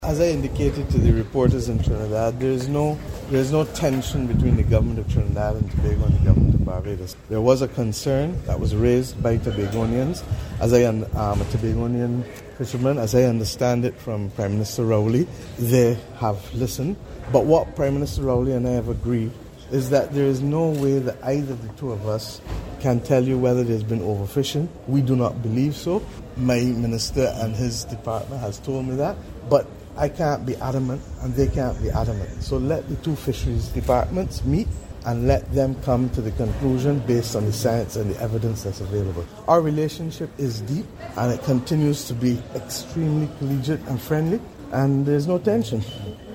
As I indicated to the reporters in Trinidad, there is no tension between the government of Trinidad and Tobago and the government of Barbados. There was a concern that was raised by Tobagonians, as I am a Tobagonian fisherman, as I understand it from Prime Minister Rowley. They have listened, but what Prime Minister Rowley and I have agreed is that there is no way that either of the two of us can tell you whether there's been overfishing. We do not believe so. My minister and his department has told me that, but I can't be adamant and they can't be adamant. So let the two fisheries departments meet and let them come to the conclusion based on the science and the evidence that's available. Our relationship is deep and it continues to be extremely collegiate and friendly, and there's no tension.